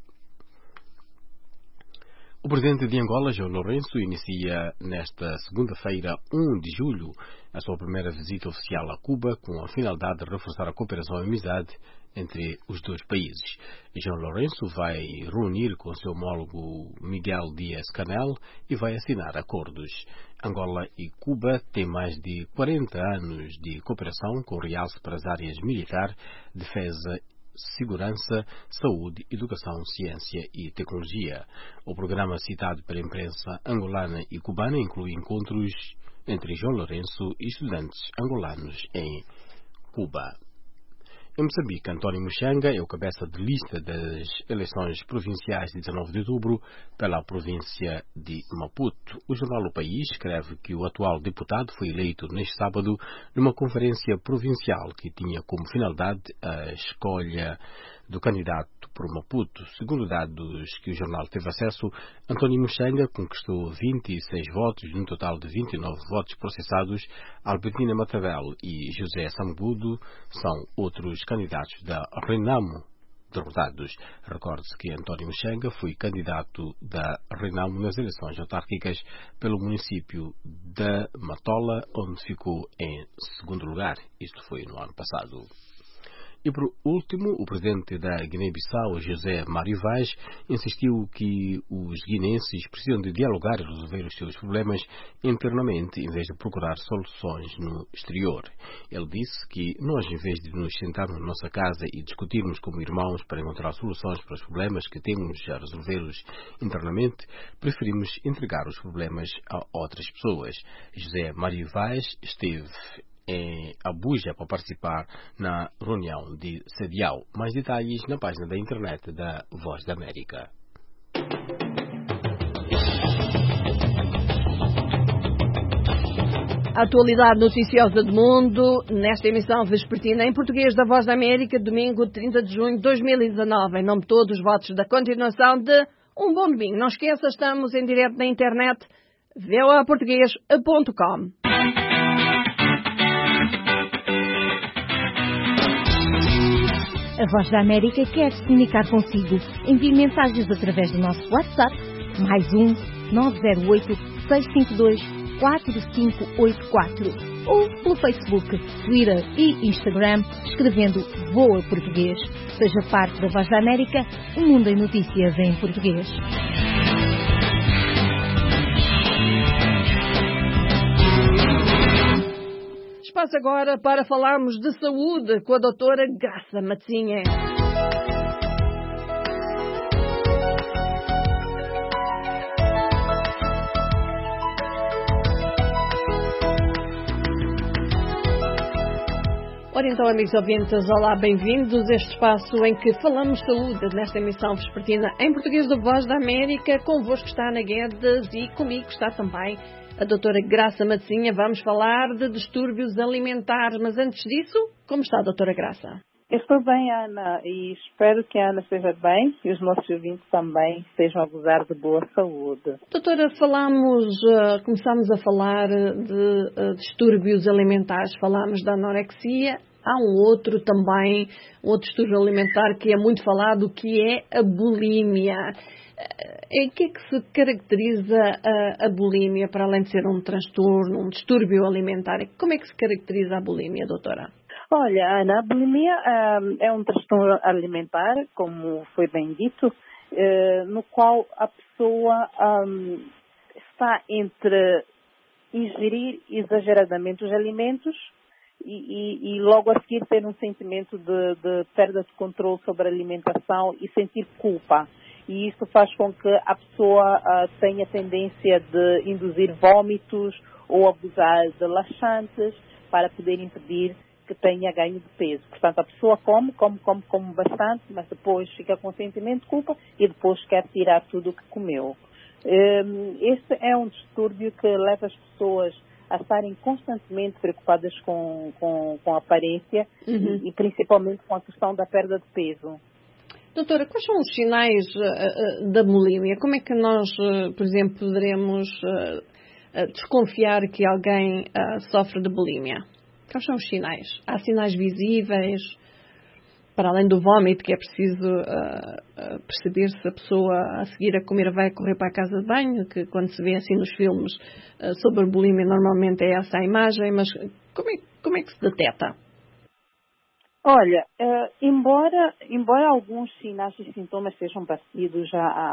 S3: O presidente de Angola, João Lourenço, inicia nesta segunda-feira, 1 de julho, a sua primeira visita oficial a Cuba, com a finalidade de reforçar a cooperação e amizade entre os dois países. João Lourenço vai reunir com seu homólogo Miguel Díaz-Canel e vai assinar acordos. Angola e Cuba têm mais de 40 anos de cooperação, com realce para as áreas militar, defesa, segurança, saúde, educação, ciência e tecnologia. O programa citado pela imprensa angolana e cubana inclui encontros entre João Lourenço e estudantes angolanos em Cuba. Em Moçambique, António Muxanga é o cabeça de lista das eleições provinciais de 19 de outubro pela província de Maputo. O jornal O País escreve que o atual deputado foi eleito neste sábado numa conferência provincial que tinha como finalidade a escolha do candidato por Maputo. Segundo dados que o jornal teve acesso, António Muxanga conquistou 26 votos, num total de 29 votos processados. Albertina Matavel e José Sambudo são outros candidatos da Renamo derrotados. Recorde-se que António Mexanga foi candidato da Renamo nas eleições autárquicas pelo município da Matola, onde ficou em segundo lugar. Isto foi no ano passado. E por último, o presidente da Guiné-Bissau, José Mário Vaz, insistiu que os guineenses precisam de dialogar e resolver os seus problemas internamente, em vez de procurar soluções no exterior. Ele disse que nós, em vez de nos sentarmos na nossa casa e discutirmos como irmãos para encontrar soluções para os problemas que temos a resolvê-los internamente, preferimos entregar os problemas a outras pessoas. José Mário Vaz esteve em Abuja para participar na reunião de Sediao. Mais detalhes na página da internet da Voz da América.
S2: A atualidade noticiosa do mundo, nesta emissão vespertina em português da Voz da América, domingo 30 de junho de 2019. Em nome de todos os votos da continuação de um bom domingo. Não esqueça, estamos em direto na internet, voaportugues.com.
S15: A Voz da América quer se comunicar consigo. Envie mensagens através do nosso WhatsApp, +1 908 652 4584, ou pelo Facebook, Twitter e Instagram, escrevendo Voa Português. Seja parte da Voz da América, o mundo em notícias em português.
S2: Espaço agora para falarmos de saúde com a doutora Graça Matzinha. Ora então, amigos ouvintes, olá, bem-vindos a este espaço em que falamos saúde, nesta emissão vespertina em português da Voz da América. Convosco está Ana Guedes e comigo está também a doutora Graça Matzinha. Vamos falar de distúrbios alimentares, mas antes disso, como está a doutora Graça?
S16: Eu estou bem, Ana, e espero que a Ana esteja bem e os nossos ouvintes também estejam a gozar de boa saúde.
S2: Doutora, começámos a falar de distúrbios alimentares, falámos da anorexia. Há um outro distúrbio alimentar que é muito falado, que é a bulimia. Em que é que se caracteriza a bulimia, para além de ser um transtorno, um distúrbio alimentar? Como é que se caracteriza a bulimia, doutora?
S16: Olha, Ana, a bulimia é um transtorno alimentar, como foi bem dito, no qual a pessoa está entre ingerir exageradamente os alimentos e logo a seguir ter um sentimento de perda de controle sobre a alimentação e sentir culpa. E isso faz com que a pessoa tenha tendência de induzir vômitos ou abusar de laxantes para poder impedir que tenha ganho de peso. Portanto, a pessoa come bastante, mas depois fica com sentimento de culpa e depois quer tirar tudo o que comeu. Este é um distúrbio que leva as pessoas a estarem constantemente preocupadas com a aparência e principalmente com a questão da perda de peso.
S2: Doutora, quais são os sinais da bulimia? Como é que nós, por exemplo, poderemos desconfiar que alguém sofre de bulimia? Quais são os sinais? Há sinais visíveis, para além do vómito, que é preciso perceber se a pessoa a seguir a comer vai correr para a casa de banho, que quando se vê assim nos filmes sobre a bulimia normalmente é essa a imagem, mas como é que se detecta?
S16: Olha, embora alguns sinais e sintomas sejam parecidos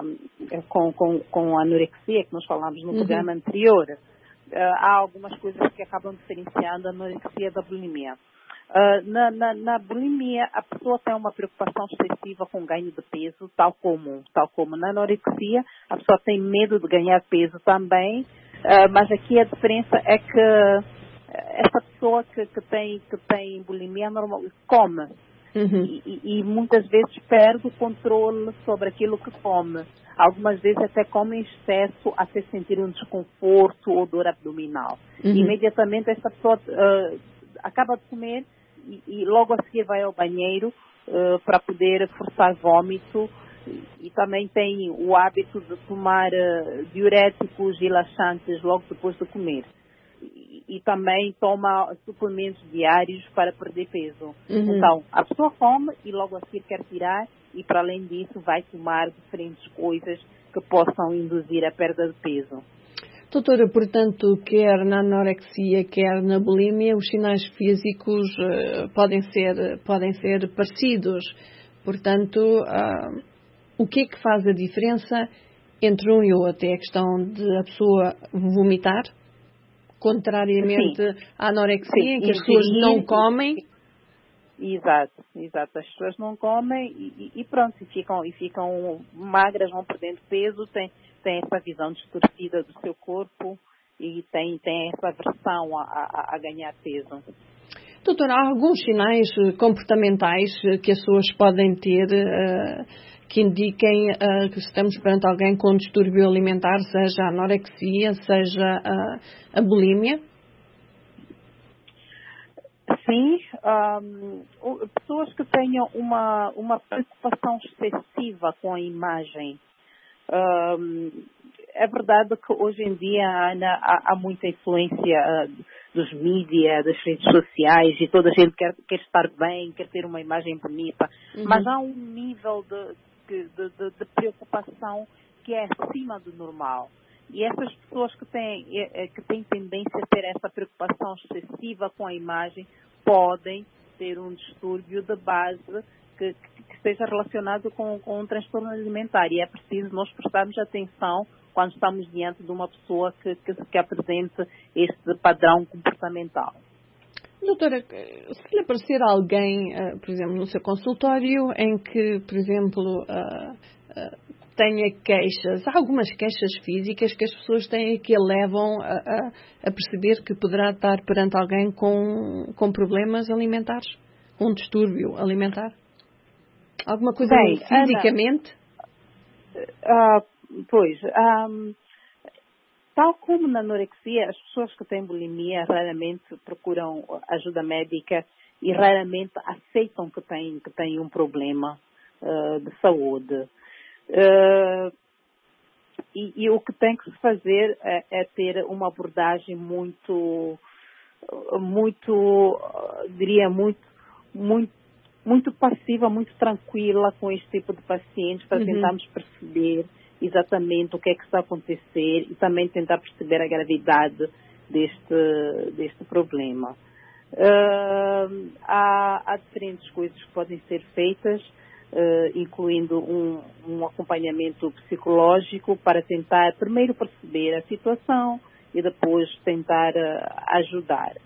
S16: com a anorexia, que nós falámos no programa anterior, há algumas coisas que acabam diferenciando a anorexia da bulimia. Na bulimia, a pessoa tem uma preocupação excessiva com o ganho de peso, tal como na anorexia, a pessoa tem medo de ganhar peso também, mas aqui a diferença é que essa pessoa que tem bulimia normal come e muitas vezes perde o controle sobre aquilo que come. Algumas vezes até come em excesso até sentir um desconforto ou dor abdominal. Imediatamente essa pessoa acaba de comer e logo a seguir vai ao banheiro para poder forçar vômito e também tem o hábito de tomar diuréticos e laxantes logo depois de comer. E também toma suplementos diários para perder peso. Então, a pessoa come e logo a seguir quer tirar e, para além disso, vai tomar diferentes coisas que possam induzir a perda de peso.
S2: Doutora, portanto, quer na anorexia, quer na bulimia, os sinais físicos podem ser parecidos. Portanto, o que é que faz a diferença entre um e o outro? É a questão de a pessoa vomitar, contrariamente à anorexia, em que as pessoas não comem.
S16: Exato. As pessoas não comem e pronto, e ficam magras, vão perdendo peso, têm essa visão distorcida do seu corpo e têm essa aversão a ganhar peso.
S2: Doutora, há alguns sinais comportamentais que as pessoas podem ter que indiquem que estamos perante alguém com distúrbio alimentar, seja a anorexia, seja a bulimia?
S16: Sim, pessoas que tenham uma preocupação excessiva com a imagem. É verdade que hoje em dia há muita influência dos mídias, das redes sociais, e toda a gente quer estar bem, quer ter uma imagem bonita, mas há um nível de preocupação que é acima do normal. E essas pessoas que têm tendência a ter essa preocupação excessiva com a imagem podem ter um distúrbio de base que esteja relacionado com um transtorno alimentar. E é preciso nós prestarmos atenção quando estamos diante de uma pessoa que apresente este padrão comportamental.
S2: Doutora, se lhe aparecer alguém, por exemplo, no seu consultório, em que, por exemplo, tenha queixas, há algumas queixas físicas que as pessoas têm que a levam a perceber que poderá estar perante alguém com problemas alimentares, com um distúrbio alimentar? Alguma coisa fisicamente?
S16: Tal como na anorexia, as pessoas que têm bulimia raramente procuram ajuda médica e raramente aceitam que têm um problema de saúde. E o que tem que se fazer é ter uma abordagem muito passiva, muito tranquila com este tipo de pacientes para tentarmos perceber exatamente o que é que está a acontecer e também tentar perceber a gravidade deste problema. Há diferentes coisas que podem ser feitas, incluindo um acompanhamento psicológico para tentar primeiro perceber a situação e depois tentar ajudar.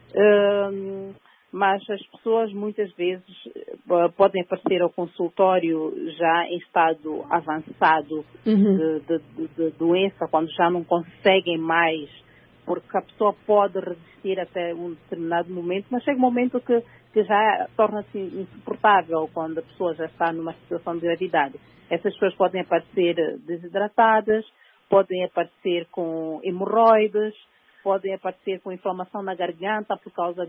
S16: Mas as pessoas muitas vezes podem aparecer ao consultório já em estado avançado de doença, quando já não conseguem mais, porque a pessoa pode resistir até um determinado momento, mas chega um momento que já torna-se insuportável quando a pessoa já está numa situação de gravidade. Essas pessoas podem aparecer desidratadas, podem aparecer com hemorroides, podem aparecer com inflamação na garganta por causa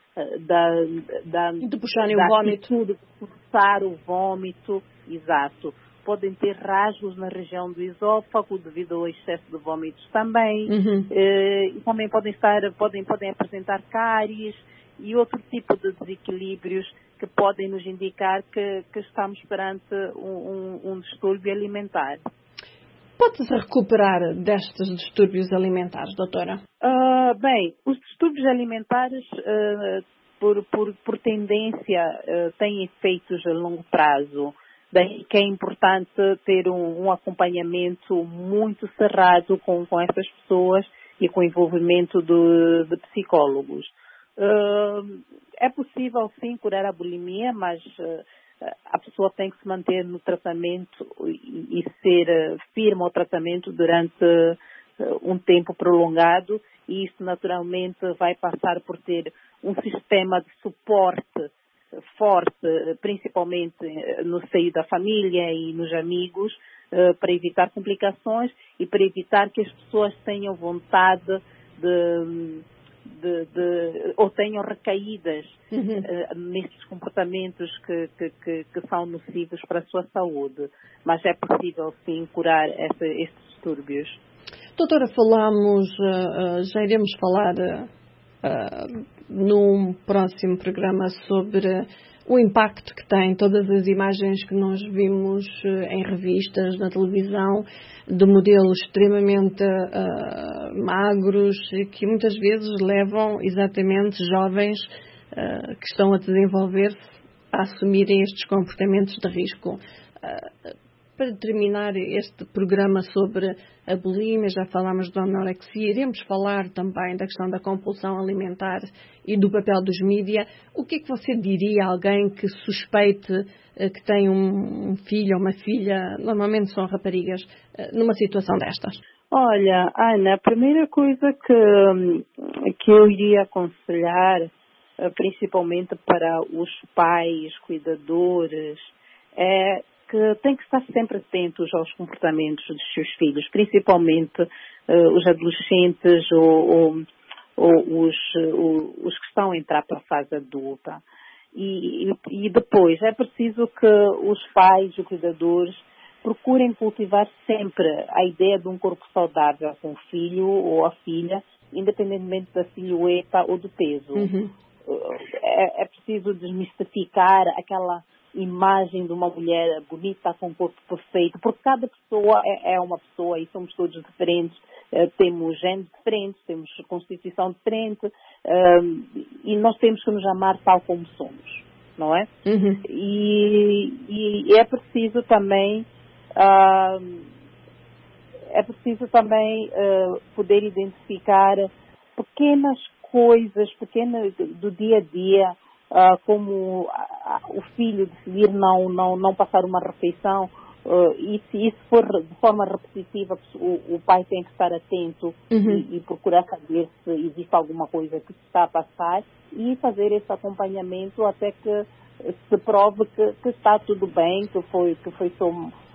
S2: de puxarem o vômito,
S16: de forçar o vômito, exato. Podem ter rasgos na região do esôfago devido ao excesso de vômitos também. E também podem apresentar cáries e outro tipo de desequilíbrios que podem nos indicar que estamos perante um distúrbio alimentar.
S2: Pode-se recuperar destes distúrbios alimentares, doutora?
S16: Os distúrbios alimentares, por tendência, têm efeitos a longo prazo. Daí que é importante ter um acompanhamento muito cerrado com essas pessoas e com o envolvimento de psicólogos. É possível, sim, curar a bulimia, mas a pessoa tem que se manter no tratamento e ser firme ao tratamento durante um tempo prolongado, e isso naturalmente vai passar por ter um sistema de suporte forte, principalmente no seio da família e nos amigos, para evitar complicações e para evitar que as pessoas tenham vontade ou tenham recaídas nestes comportamentos que são nocivos para a sua saúde. Mas é possível, sim, curar estes distúrbios.
S2: Doutora, já iremos falar num próximo programa sobre o impacto que tem todas as imagens que nós vimos em revistas, na televisão, de modelos extremamente magros e que muitas vezes levam exatamente jovens que estão a desenvolver-se a assumirem estes comportamentos de risco. Para terminar este programa sobre a bulimia, já falámos da anorexia, iremos falar também da questão da compulsão alimentar e do papel dos mídia. O que é que você diria a alguém que suspeite que tem um filho ou uma filha, normalmente são raparigas, numa situação destas?
S16: Olha, Ana, a primeira coisa que eu iria aconselhar, principalmente para os pais, cuidadores, é que tem que estar sempre atentos aos comportamentos dos seus filhos, principalmente os adolescentes ou os que estão a entrar para a fase adulta. E depois é preciso que os pais e cuidadores procurem cultivar sempre a ideia de um corpo saudável com o filho ou a filha, independentemente da silhueta ou do peso.
S2: Uhum.
S16: É preciso desmistificar aquela imagem de uma mulher bonita com um corpo perfeito, porque cada pessoa é uma pessoa e somos todos diferentes, temos géneros diferentes, temos constituição diferente, e nós temos que nos amar tal como somos, não é?
S2: Uhum.
S16: E é preciso também poder identificar pequenas coisas, pequenas do dia a dia, como o filho decidir não passar uma refeição, e se isso for de forma repetitiva, o pai tem que estar atento e procurar saber se existe alguma coisa que se está a passar e fazer esse acompanhamento até que se prove que está tudo bem, que foi só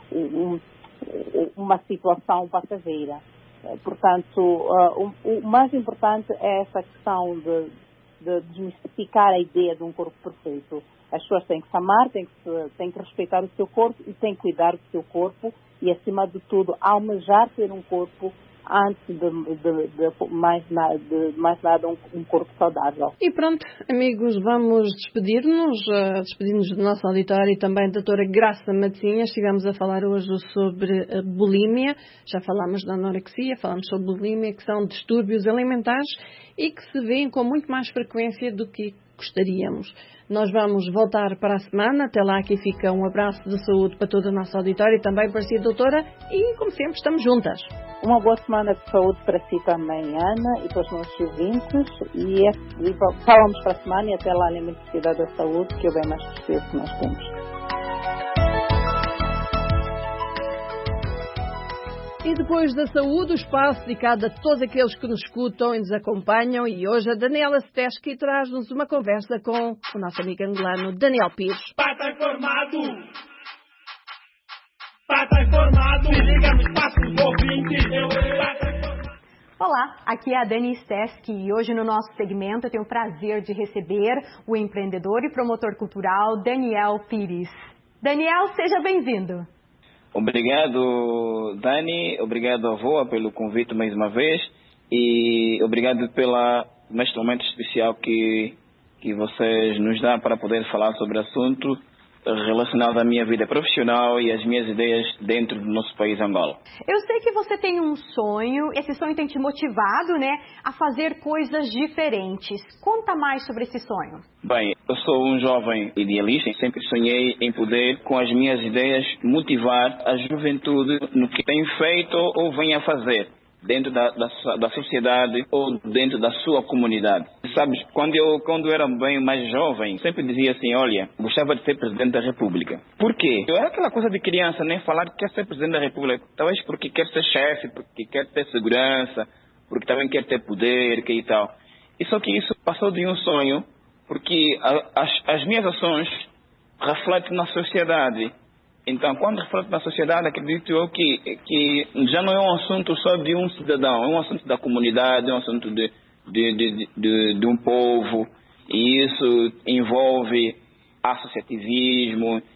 S16: uma situação passageira. Portanto, o mais importante é essa questão de desmistificar a ideia de um corpo perfeito. As pessoas têm que se amar, têm que respeitar o seu corpo e têm que cuidar do seu corpo e, acima de tudo, almejar ter um corpo antes de mais nada um corpo saudável.
S2: E pronto, amigos, vamos despedir-nos do nosso auditório e também da doutora Graça Matosinhas. Estivemos a falar hoje sobre a bulimia, já falámos da anorexia, falámos sobre bulimia, que são distúrbios alimentares e que se vêem com muito mais frequência do que gostaríamos. Nós vamos voltar para a semana. Até lá, aqui fica um abraço de saúde para todo o nosso auditório e também para si, doutora, e como sempre estamos juntas.
S16: Uma boa semana de saúde para si também, Ana, e para os nossos ouvintes, e falamos para a semana e até lá, lembre-se de cuidar da saúde, que é o bem mais precioso que nós temos.
S2: E depois da saúde, o espaço dedicado a todos aqueles que nos escutam e nos acompanham. E hoje a Daniela Steski traz-nos uma conversa com o nosso amigo angolano Daniel Pires.
S17: Pata informado! Se liga no espaço do ouvinte.
S18: Olá, aqui é a Dani Steski e hoje no nosso segmento eu tenho o prazer de receber o empreendedor e promotor cultural Daniel Pires. Daniel, seja bem-vindo.
S19: Obrigado, Dani. Obrigado, avó, pelo convite mais uma vez. E obrigado neste momento especial que vocês nos dão para poder falar sobre o assunto relacionado à minha vida profissional e às minhas ideias dentro do nosso país, Angola.
S18: Eu sei que você tem um sonho, esse sonho tem te motivado, né, a fazer coisas diferentes. Conta mais sobre esse sonho.
S19: Bem, eu sou um jovem idealista e sempre sonhei em poder, com as minhas ideias, motivar a juventude no que tem feito ou vem a fazer dentro da sociedade ou dentro da sua comunidade. Sabes, quando eu era bem mais jovem, sempre dizia assim, olha, gostava de ser Presidente da República. Por quê? Eu era aquela coisa de criança, nem falar que quer ser Presidente da República, talvez porque quer ser chefe, porque quer ter segurança, porque também quer ter poder, que e tal. E só que isso passou de um sonho, porque as minhas ações refletem na sociedade. Então, quando reflete na sociedade, acredito eu que já não é um assunto só de um cidadão, é um assunto da comunidade, é um assunto de um povo, e isso envolve associativismo,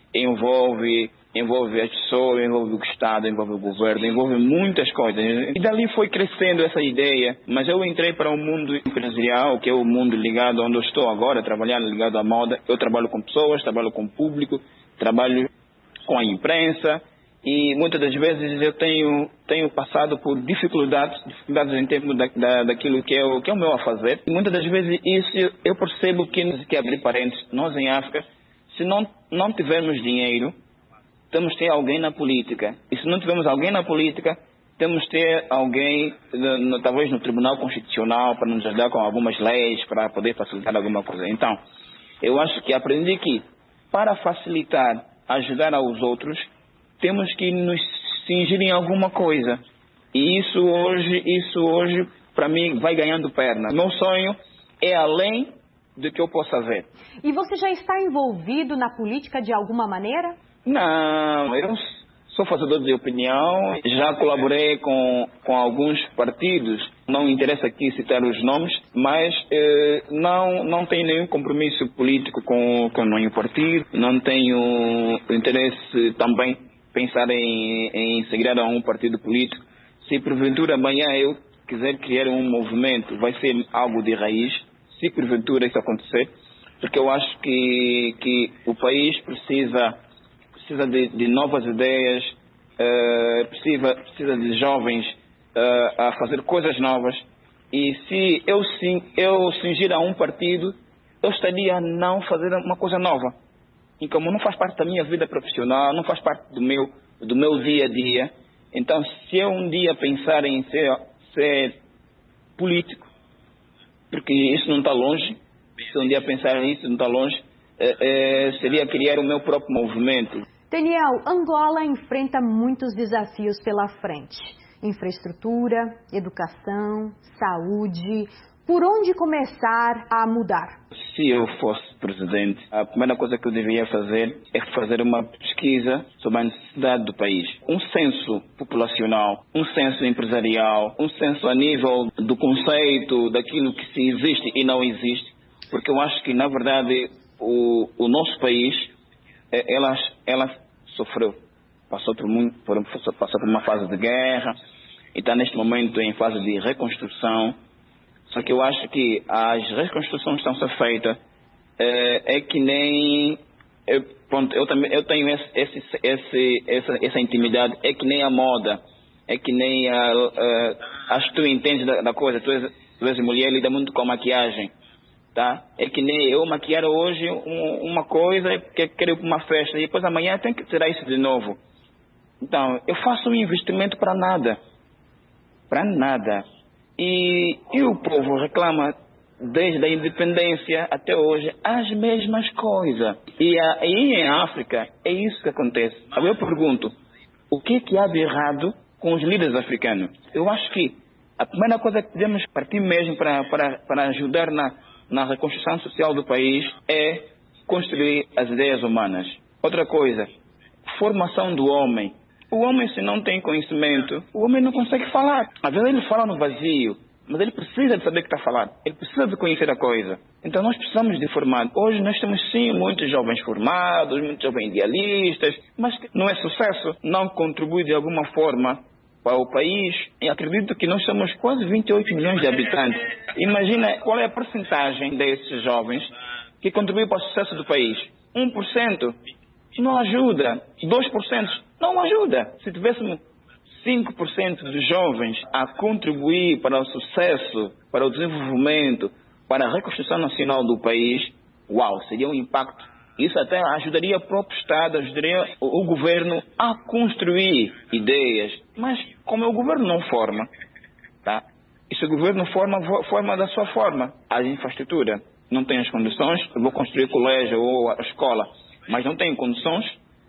S19: envolve as pessoas, envolve o Estado, envolve o governo, envolve muitas coisas. E dali foi crescendo essa ideia, mas eu entrei para o mundo empresarial, que é o mundo ligado onde eu estou agora, trabalhando ligado à moda. Eu trabalho com pessoas, trabalho com o público, trabalho com a imprensa e muitas das vezes eu tenho passado por dificuldades em termos daquilo que é o meu a fazer. E muitas das vezes isso eu percebo que abrir parênteses, nós em África, se não tivermos dinheiro, temos que ter alguém na política. E se não tivermos alguém na política, temos que ter alguém, talvez no Tribunal Constitucional, para nos ajudar com algumas leis, para poder facilitar alguma coisa. Então, eu acho que aprendi que, para facilitar, ajudar aos outros, temos que nos cingir em alguma coisa. E isso hoje, para mim, vai ganhando perna. Meu sonho é além do que eu possa ver.
S18: E você já está envolvido na política de alguma maneira?
S19: Não, eu sou fazedor de opinião, já colaborei com alguns partidos, não interessa aqui citar os nomes, mas não tenho nenhum compromisso político com nenhum partido, não tenho interesse também pensar em segregar a um partido político. Se porventura amanhã eu quiser criar um movimento, vai ser algo de raiz, se porventura isso acontecer, porque eu acho que o país precisa de novas ideias, precisa de jovens a fazer coisas novas. E se eu cingir a um partido, eu estaria a não fazer uma coisa nova. E como não faz parte da minha vida profissional, não faz parte do meu dia a dia, então se eu um dia pensar em ser político, porque isso não está longe, se um dia pensar nisso não está longe, seria criar o meu próprio movimento.
S18: Daniel, Angola enfrenta muitos desafios pela frente. Infraestrutura, educação, saúde. Por onde começar a mudar?
S19: Se eu fosse presidente, a primeira coisa que eu deveria fazer é fazer uma pesquisa sobre a necessidade do país. Um censo populacional, um censo empresarial, um censo a nível do conceito, daquilo que se existe e não existe. Porque eu acho que, na verdade, o nosso país, ela sofreu, passou por uma fase de guerra e está neste momento em fase de reconstrução. Só que eu acho que as reconstruções que estão a ser feitas é que nem eu tenho essa intimidade, é que nem a moda, é que nem acho que tu entendes da coisa, tu és mulher, lida muito com a maquiagem. Tá? É que nem eu maquiar hoje uma coisa que quero ir para uma festa e depois amanhã tenho que tirar isso de novo. Então, eu faço um investimento para nada. Para nada. E o povo reclama desde a independência até hoje as mesmas coisas. E em África é isso que acontece. Eu pergunto, o que há de errado com os líderes africanos? Eu acho que a primeira coisa que podemos partir mesmo para ajudar na reconstrução social do país é construir as ideias humanas. Outra coisa, formação do homem. O homem, se não tem conhecimento, o homem não consegue falar. Às vezes ele fala no vazio, mas ele precisa de saber o que está falando. Ele precisa de conhecer a coisa. Então nós precisamos de formar. Hoje nós temos sim muitos jovens formados, muitos jovens idealistas, mas não é sucesso, não contribui de alguma forma para o país. E acredito que nós somos quase 28 milhões de habitantes. Imagina qual é a percentagem desses jovens que contribuem para o sucesso do país. 1% não ajuda, 2% não ajuda. Se tivéssemos 5% dos jovens a contribuir para o sucesso, para o desenvolvimento, para a reconstrução nacional do país, uau, seria um impacto. Isso até ajudaria o próprio Estado, ajudaria o governo a construir ideias. Mas como o governo não forma, tá? E se o governo forma da sua forma, a infraestrutura não tem as condições, eu vou construir colégio ou a escola, mas não tem condições,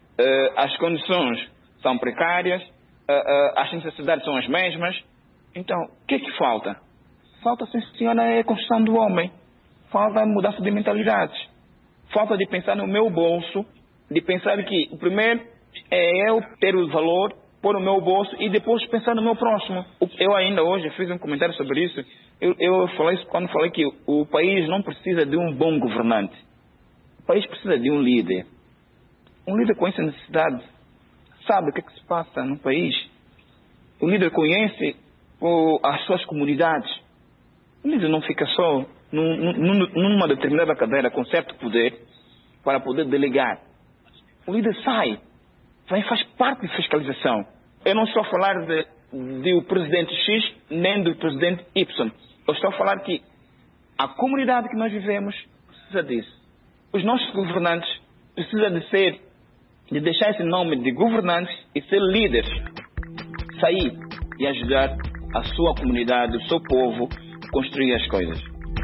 S19: as condições são precárias, as necessidades são as mesmas. Então, o que é que falta? Falta, sim senhora, é a construção do homem. Falta a mudança de mentalidades. Falta de pensar no meu bolso, de pensar que o primeiro é eu ter o valor, pôr no meu bolso e depois pensar no meu próximo. Eu ainda hoje fiz um comentário sobre isso. Eu falei isso quando falei que o país não precisa de um bom governante. O país precisa de um líder. Um líder conhece a necessidade, sabe o que se passa no país. O líder conhece as suas comunidades. O líder não fica só numa determinada cadeira com certo poder para poder delegar. O líder faz parte de fiscalização. Eu não estou a falar do presidente X nem do presidente Y. Eu estou a falar que a comunidade que nós vivemos precisa disso. Os nossos governantes precisam de deixar esse nome de governantes e ser líderes. Sair e ajudar a sua comunidade, o seu povo a construir as coisas.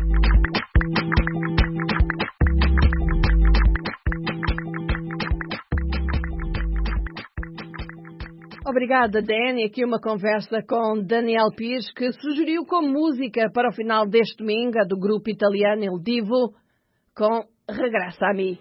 S2: Obrigada, Dani. Aqui uma conversa com Daniel Pires, que sugeriu como música para o final deste domingo, a do grupo italiano Il Divo, com Regressa a mim.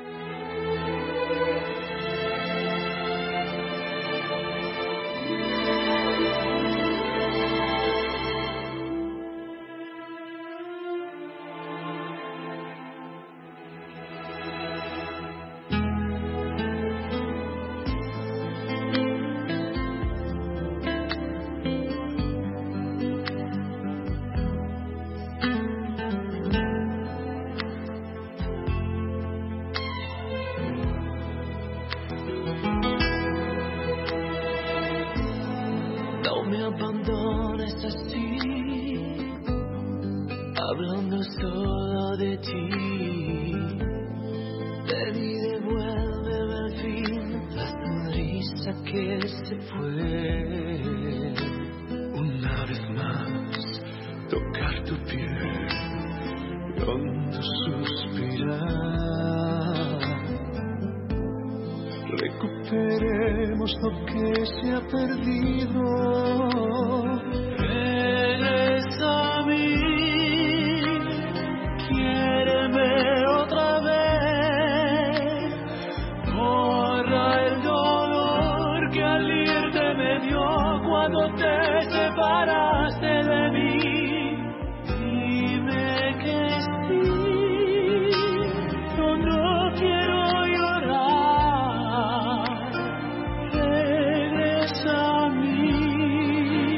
S14: Hablando solo de ti, ven y devuélveme al fin la sonrisa que se fue. Una vez más, tocar tu piel, hondo suspirar. Recuperemos lo que se ha perdido. Regresa a mí. Cuando te separaste de mí, dime que sí, yo no quiero llorar, regresa a mí.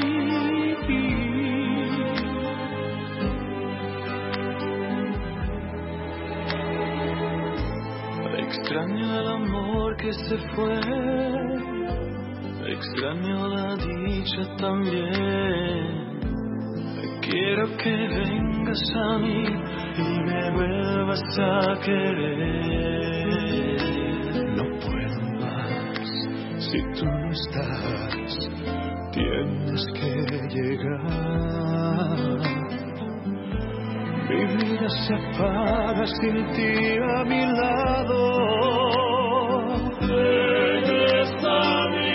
S14: Extraño el amor que se fue, extraño la dicha también. Quiero que vengas a mí y me vuelvas a querer. No puedo más si tú no estás. Tienes que llegar. Mi vida se apaga sin ti a mi lado. Regresa a mí.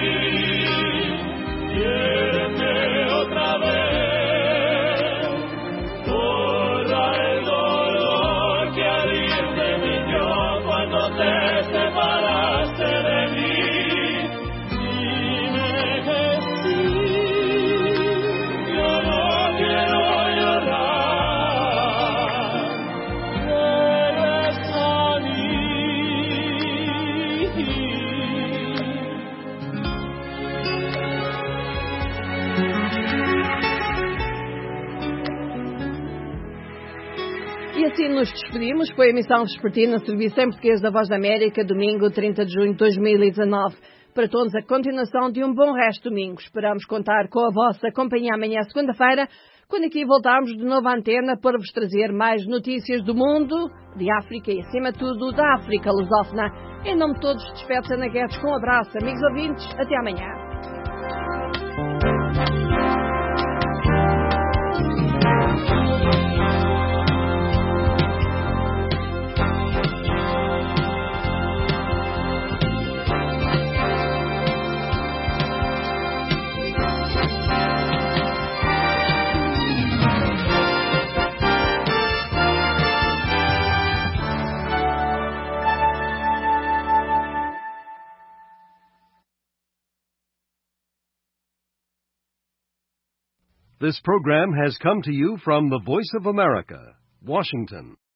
S14: Quiéreme otra vez, borra el dolor que al irte me dio cuando te separaste de mí. Dime que sí, yo no quiero llorar, regresa a mí.
S2: E assim nos despedimos. Foi a emissão vespertina, serviço em português da Voz da América, domingo 30 de junho de 2019. Para todos, a continuação de um bom resto de domingo. Esperamos contar com a vossa companhia amanhã, segunda-feira, quando aqui voltarmos de novo à antena para vos trazer mais notícias do mundo, de África e, acima de tudo, da África lusófona. Em nome de todos, despeço Ana Guedes com um abraço. Amigos ouvintes, até amanhã.
S20: This program has come to you from the Voice of America, Washington.